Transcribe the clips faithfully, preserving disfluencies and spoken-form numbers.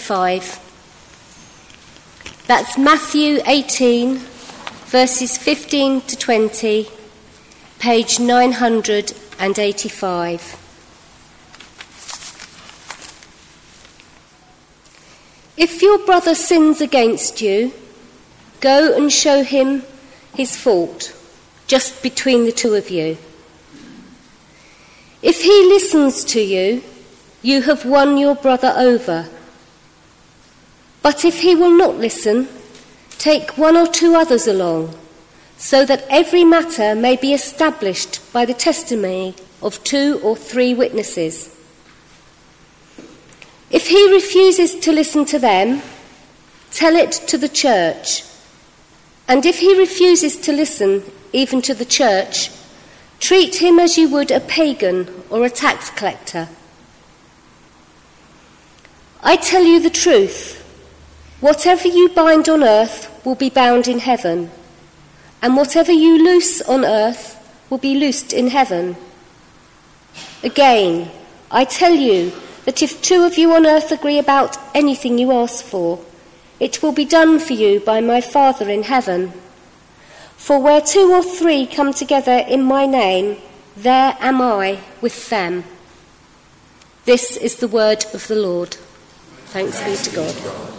eighty-five. That's Matthew eighteen, verses fifteen to twenty, page nine hundred eighty-five. If your brother sins against you, go and show him his fault, just between the two of you. If he listens to you, you have won your brother over. But if he will not listen, take one or two others along, so that every matter may be established by the testimony of two or three witnesses. If he refuses to listen to them, tell it to the church. And if he refuses to listen even to the church, treat him as you would a pagan or a tax collector. I tell you the truth. Whatever you bind on earth will be bound in heaven, and whatever you loose on earth will be loosed in heaven. Again, I tell you that if two of you on earth agree about anything you ask for, it will be done for you by my Father in heaven. For where two or three come together in my name, there am I with them. This is the word of the Lord. Thanks be to God.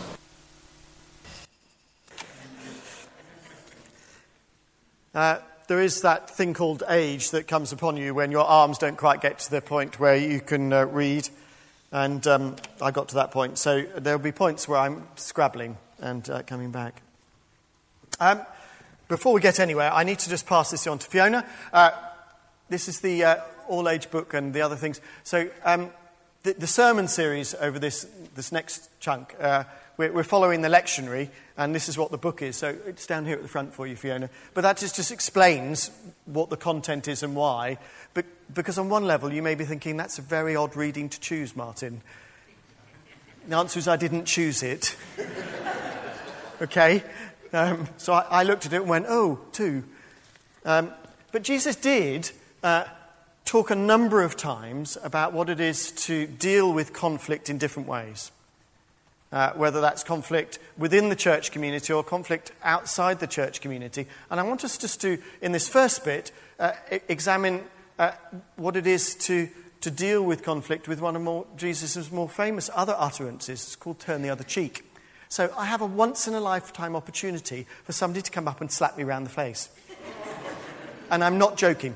Uh, there is that thing called age that comes upon you when your arms don't quite get to the point where you can uh, read. And um, I got to that point. So there'll be points where I'm scrabbling and uh, coming back. Um, before we get anywhere, I need to just pass this on to Fiona. Uh, this is the uh, all-age book and the other things. So um, the, the sermon series over this this next chunk, uh, we're, we're following the lectionary, and this is what the book is. So it's down here at the front for you, Fiona. But that just, just explains what the content is and why. But, because on one level, you may be thinking, that's a very odd reading to choose, Martin. The answer is I didn't choose it. Okay? Um, so I, I looked at it and went, oh, two. Um, but Jesus did uh, talk a number of times about what it is to deal with conflict in different ways. Uh, whether that's conflict within the church community or conflict outside the church community. And I want us just to, in this first bit, uh, examine uh, what it is to, to deal with conflict with one of more, Jesus' more famous other utterances. It's called turn the other cheek. So I have a once-in-a-lifetime opportunity for somebody to come up and slap me around the face. And I'm not joking.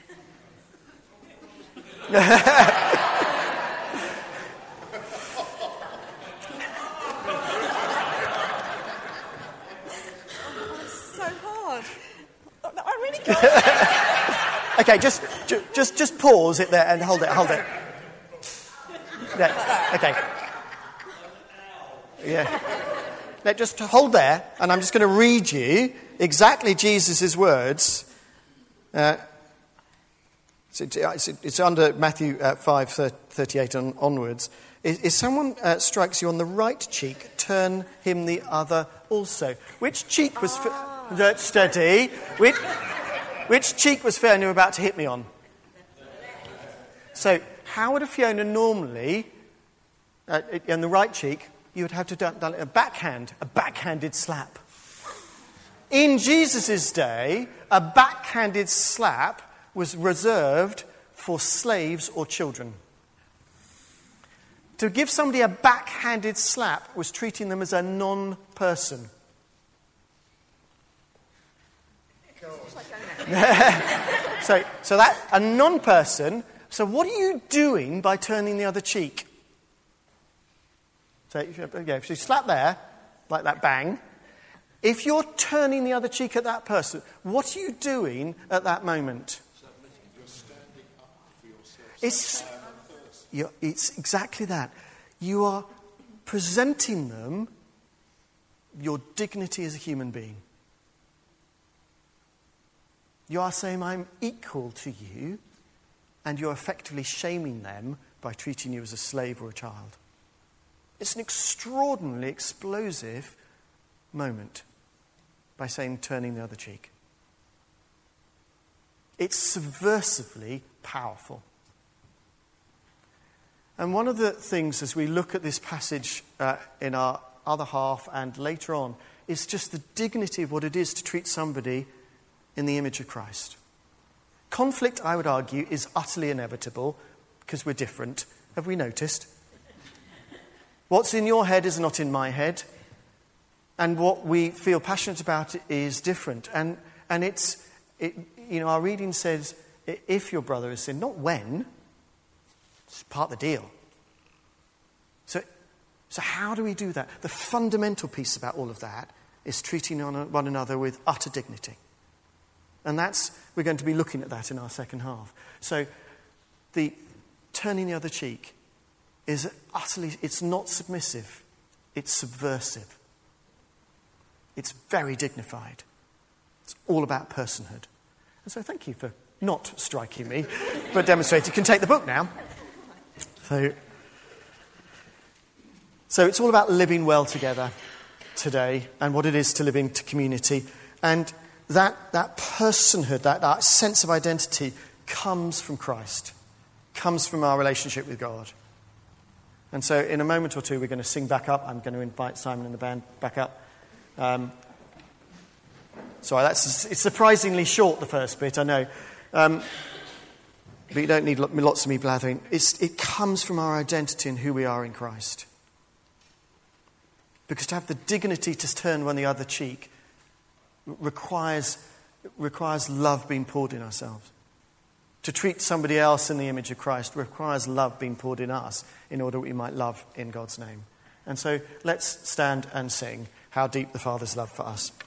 Okay, just, just, just pause it there and hold it, hold it. Yeah, okay. Yeah. Now just hold there, and I'm just going to read you exactly Jesus' words. Uh, it's, it's, it's under Matthew uh, five thirty-eight on, onwards. If, if someone uh, strikes you on the right cheek, turn him the other also. Which cheek was fi- steady? Which Which cheek was Fiona about to hit me on? So, how would a Fiona normally, uh, on the right cheek, you would have to do a backhand, a backhanded slap. In Jesus' day, a backhanded slap was reserved for slaves or children. To give somebody a backhanded slap was treating them as a non-person. so, so that a non-person. So, what are you doing by turning the other cheek? So, if you, yeah, if you slap there, like that, bang. If you're turning the other cheek at that person, what are you doing at that moment? You're standing up for yourself. It's, you're, it's exactly that. You are presenting them your dignity as a human being. You are saying, I'm equal to you, and you're effectively shaming them by treating you as a slave or a child. It's an extraordinarily explosive moment by saying turning the other cheek. It's subversively powerful. And one of the things as we look at this passage uh, in our other half and later on is just the dignity of what it is to treat somebody in the image of Christ. Conflict, I would argue, is utterly inevitable because we're different. Have we noticed? What's in your head is not in my head. And what we feel passionate about is different. And and it's, it, you know, our reading says, if your brother has sinned, not when. It's part of the deal. So, so how do we do that? The fundamental piece about all of that is treating one another with utter dignity. And that's, we're going to be looking at that in our second half. So the turning the other cheek is utterly, it's not submissive, it's subversive. It's very dignified. It's all about personhood. And so thank you for not striking me, but demonstrating. You can take the book now. So, so it's all about living well together today and what it is to live in community. And that, that personhood, that, that sense of identity comes from Christ, comes from our relationship with God. And so in a moment or two, we're going to sing back up. I'm going to invite Simon and the band back up. Um, sorry, that's it's surprisingly short, the first bit, I know. Um, but you don't need lots of me blathering. It's, it comes from our identity and who we are in Christ. Because to have the dignity to turn one the other cheek requires, requires love being poured in ourselves. To treat somebody else in the image of Christ requires love being poured in us in order that we might love in God's name. And so let's stand and sing How Deep the Father's Love for Us.